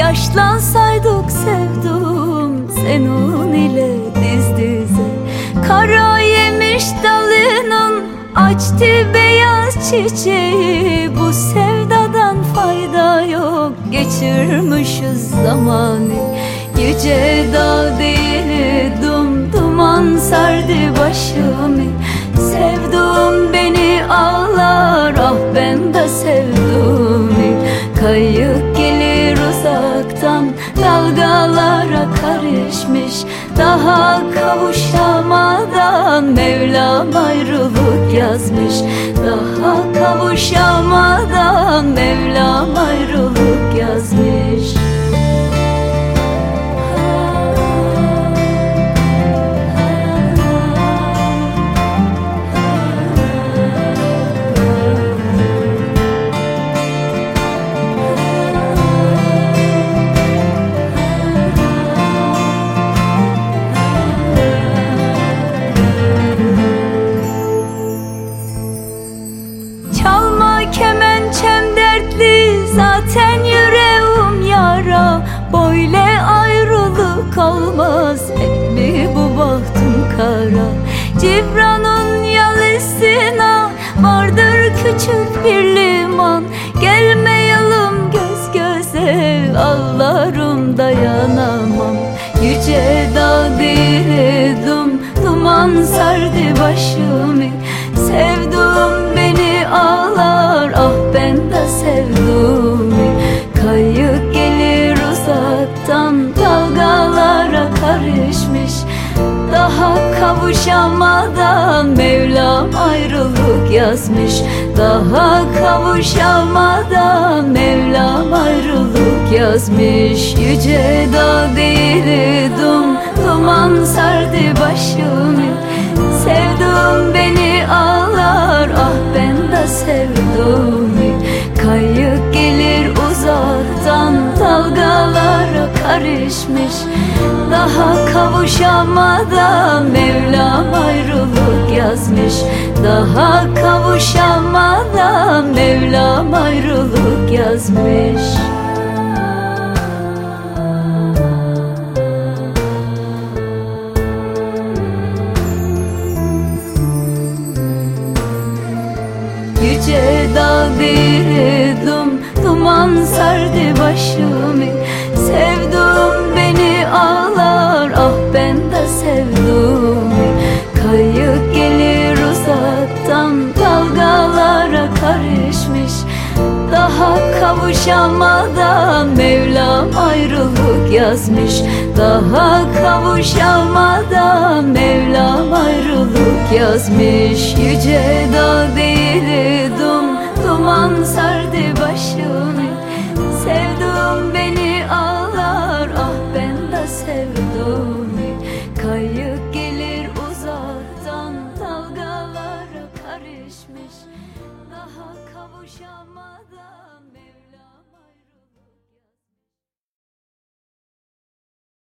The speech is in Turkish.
yaşlansaydık sevdum senin ile diz dize. Kara yemiş dalının açtı beyaz çiçeği. Bu sevdadan fayda yok, geçirmişiz zamanı. Gece dağ değil duman sardı başımı. Sevduğum beni ağlar, ah ben de sevdim. Kayık gelir uzaktan, dalgalara karışmış. Daha kavuşamadan Mevlam ayrılık yazmış. Daha kavuşamadan Mevlam ayrılık yazmış. Kemençem dertli, zaten yüreğim yara. Böyle ayrılık olmaz, hep mi bu bahtım kara? Cibran'ın yalısına vardır küçük bir liman. Gelmeyelim göz göze, ağlarım dayanamam. Yüce dağ değildim, duman sardı başımı. Sevduğum beni ağlar, ah ben de sevdim. Kayık gelir uzaktan, dalgalara karışmış. Daha kavuşamadan Mevlam ayrılık yazmış. Daha kavuşamadan Mevlam ayrılık yazmış. Yüce dağ değildim, duman sardı başımı. Sevduğum beni ağlar, ah ben de sevdim. Kayık gelir uzaktan, dalgalara karışmış. Daha kavuşamadan Mevlam ayrılık yazmış. Daha kavuşamadan Mevlam ayrılık yazmış. Yüce dağ değildim, duman sardı başımı. Sevduğum beni ağlar, ah ben de sevdim. Kayık gelir uzaktan, dalgalara karışmış. Daha kavuşamadan Mevlam ayrılık yazmış. Daha kavuşamadan Mevlam ayrılık yazmış. Yüce dağ değildim, duman sardı başımı. Sevduğum beni ağlar, ah ben de sevdim. Kayık gelir uzaktan, dalgalara karışmış. Daha kavuşamadan